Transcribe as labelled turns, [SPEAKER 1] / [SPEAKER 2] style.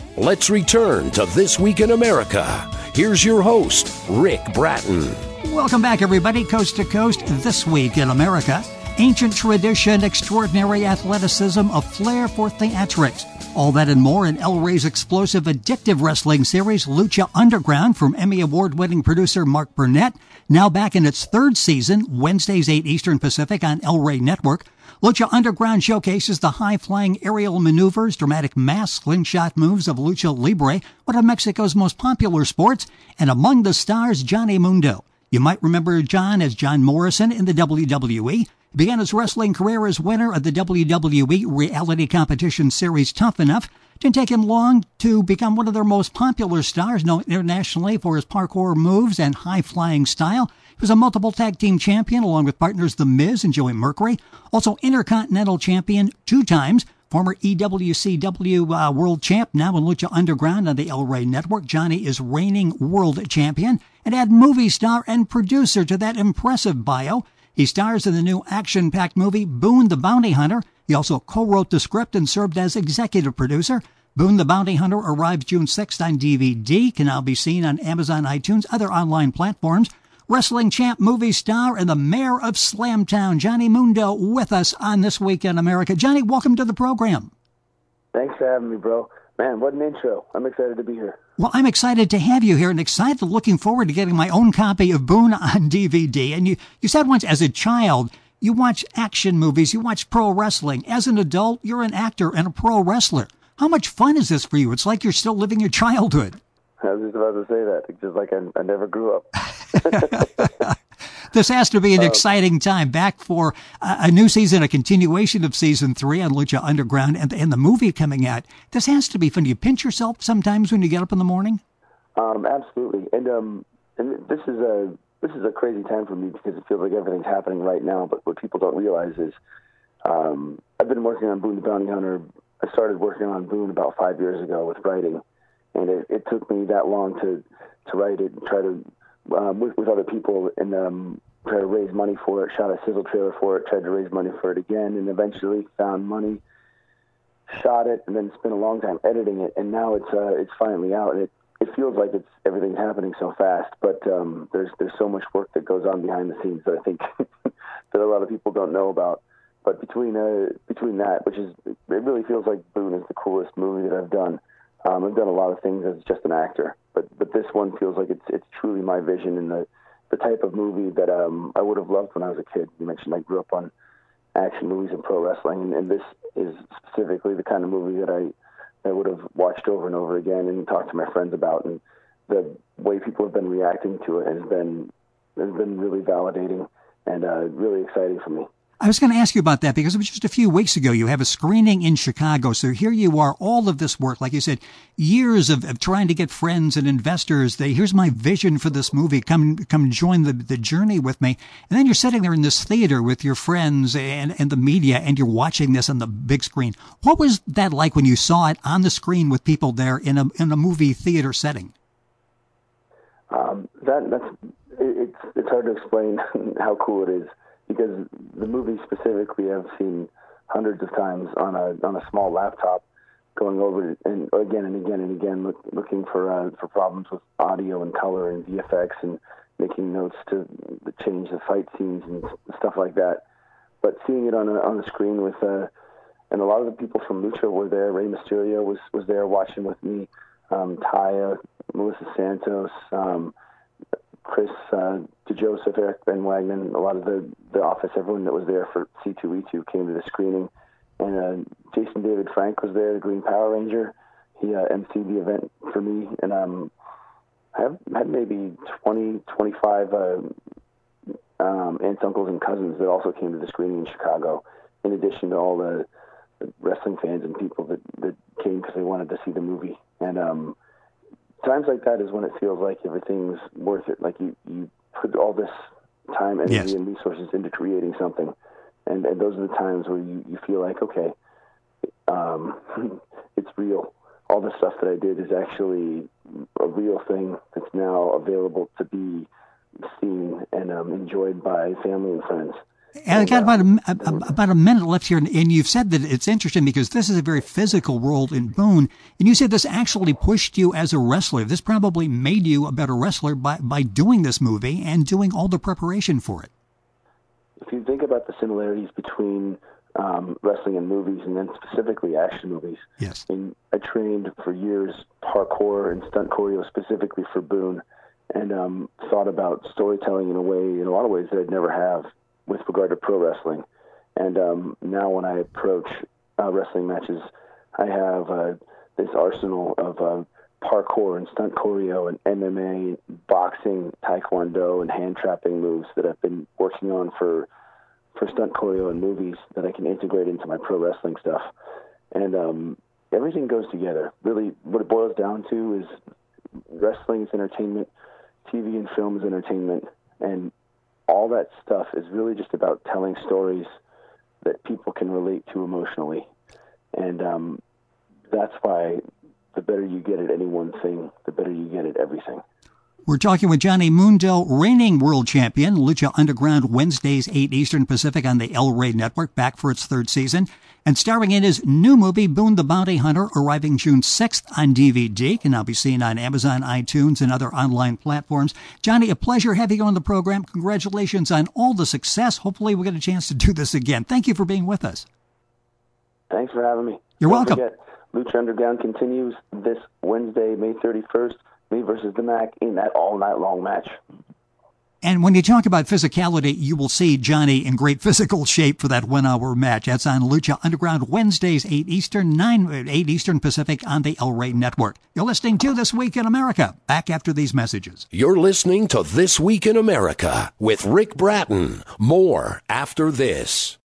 [SPEAKER 1] Let's return to This Week in America. Here's your host, Rick Bratton.
[SPEAKER 2] Welcome back, everybody, coast to coast. This Week in America. Ancient tradition, extraordinary athleticism, a flair for theatrics. All that and more in El Rey's explosive, addictive wrestling series, Lucha Underground, from Emmy Award-winning producer Mark Burnett. Now back in its third season, Wednesdays 8 Eastern Pacific on El Rey Network. Lucha Underground showcases the high-flying aerial maneuvers, dramatic mass slingshot moves of Lucha Libre, one of Mexico's most popular sports, and among the stars, Johnny Mundo. You might remember John as John Morrison in the WWE. He began his wrestling career as winner of the WWE reality competition series Tough Enough. Didn't take him long to become one of their most popular stars, known internationally for his parkour moves and high-flying style. He was a multiple tag team champion along with partners The Miz and Joey Mercury. Also Intercontinental Champion 2 times. Former EWCW World Champ, now in Lucha Underground on the El Rey Network. Johnny is reigning World Champion. And add movie star and producer to that impressive bio. He stars in the new action-packed movie Boone the Bounty Hunter. He also co-wrote the script and served as executive producer. Boone the Bounty Hunter arrives June 6th on DVD, can now be seen on Amazon, iTunes, other online platforms. Wrestling champ, movie star, and the mayor of Slamtown, Johnny Mundo, with us on This Week in America. Johnny, welcome to the program.
[SPEAKER 3] Thanks for having me, bro. Man, what an intro. I'm excited to be here.
[SPEAKER 2] Well, I'm excited to have you here and excited, looking forward to getting my own copy of Boone on DVD. And you said once, as a child, you watch action movies, you watch pro wrestling. As an adult, you're an actor and a pro wrestler. How much fun is this for you? It's like you're still living your childhood.
[SPEAKER 3] I was just about to say that. It's just like I never grew up.
[SPEAKER 2] This has to be an exciting time. Back for a new season, a continuation of Season 3 on Lucha Underground, and the movie coming out. This has to be fun. Do you pinch yourself sometimes when you get up in the morning?
[SPEAKER 3] Absolutely. And this is a crazy time for me because it feels like everything's happening right now. But what people don't realize is I've been working on Boone the Bounty Hunter. I started working on Boone about 5 years ago with writing. And it took me that long to write it and try to, with other people, and try to raise money for it, shot a sizzle trailer for it, tried to raise money for it again, and eventually found money, shot it, and then spent a long time editing it, and now it's finally out. And it feels like everything's happening so fast, but there's so much work that goes on behind the scenes that I think that a lot of people don't know about. But between that, which is, it really feels like Boone is the coolest movie that I've done. I've done a lot of things as just an actor, but this one feels like it's truly my vision and the type of movie that I would have loved when I was a kid. You mentioned I grew up on action movies and pro wrestling, and this is specifically the kind of movie that I would have watched over and over again and talked to my friends about. And the way people have been reacting to it has been really validating and really exciting for me.
[SPEAKER 2] I was going to ask you about that because it was just a few weeks ago. You have a screening in Chicago. So here you are, all of this work, like you said, years of trying to get friends and investors. Here's my vision for this movie. Come join the journey with me. And then you're sitting there in this theater with your friends and the media, and you're watching this on the big screen. What was that like when you saw it on the screen with people there in a movie theater setting?
[SPEAKER 3] It's hard to explain how cool it is. Because the movie specifically I've seen hundreds of times on a small laptop, going over it and again and again and again, looking for problems with audio and color and VFX and making notes to change the fight scenes and stuff like that. But seeing it on a screen with and a lot of the people from Lucha were there. Rey Mysterio was there watching with me. Taya, Melissa Santos. Chris DeJoseph, Eric Ben Wagner, a lot of the office, everyone that was there for C2E2 came to the screening. And Jason David Frank was there, the Green Power Ranger. He emceed the event for me. And I had maybe 20, 25 aunts, uncles, and cousins that also came to the screening in Chicago, in addition to all the wrestling fans and people that came because they wanted to see the movie. And times like that is when it feels like everything's worth it. Like you put all this time, energy, and resources into creating something, and those are the times where you feel like, okay, it's real. All the stuff that I did is actually a real thing that's now available to be seen and enjoyed by family and friends.
[SPEAKER 2] And I got about a minute left here, and you've said that it's interesting because this is a very physical world in Boone, and you said this actually pushed you as a wrestler. This probably made you a better wrestler by doing this movie and doing all the preparation for it.
[SPEAKER 3] If you think about the similarities between wrestling and movies, and then specifically action movies,
[SPEAKER 2] yes,
[SPEAKER 3] and I trained for years parkour and stunt choreo specifically for Boone, and thought about storytelling in a a lot of ways that I'd never have with regard to pro wrestling. And now when I approach wrestling matches, I have this arsenal of parkour and stunt choreo and MMA, boxing, taekwondo, and hand trapping moves that I've been working on for stunt choreo and movies that I can integrate into my pro wrestling stuff. And everything goes together. Really, what it boils down to is wrestling is entertainment, TV and film is entertainment, and all that stuff is really just about telling stories that people can relate to emotionally. And that's why the better you get at any one thing, the better you get at everything.
[SPEAKER 2] We're talking with Johnny Mundo, reigning world champion, Lucha Underground, Wednesdays, 8 Eastern Pacific on the El Rey Network, back for its third season. And starring in his new movie, Boone the Bounty Hunter, arriving June 6th on DVD, can now be seen on Amazon, iTunes, and other online platforms. Johnny, a pleasure having you on the program. Congratulations on all the success. Hopefully we'll get a chance to do this again. Thank you for being with us.
[SPEAKER 3] Thanks for having me.
[SPEAKER 2] You're welcome.
[SPEAKER 3] Don't forget, Lucha Underground continues this Wednesday, May 31st, me versus the Mac in that all-night-long match.
[SPEAKER 2] And when you talk about physicality, you will see Johnny in great physical shape for that 1 hour match. That's on Lucha Underground, Wednesdays, 8 Eastern Pacific on the El Rey Network. You're listening to This Week in America. Back after these messages.
[SPEAKER 1] You're listening to This Week in America with Rick Bratton. More after this.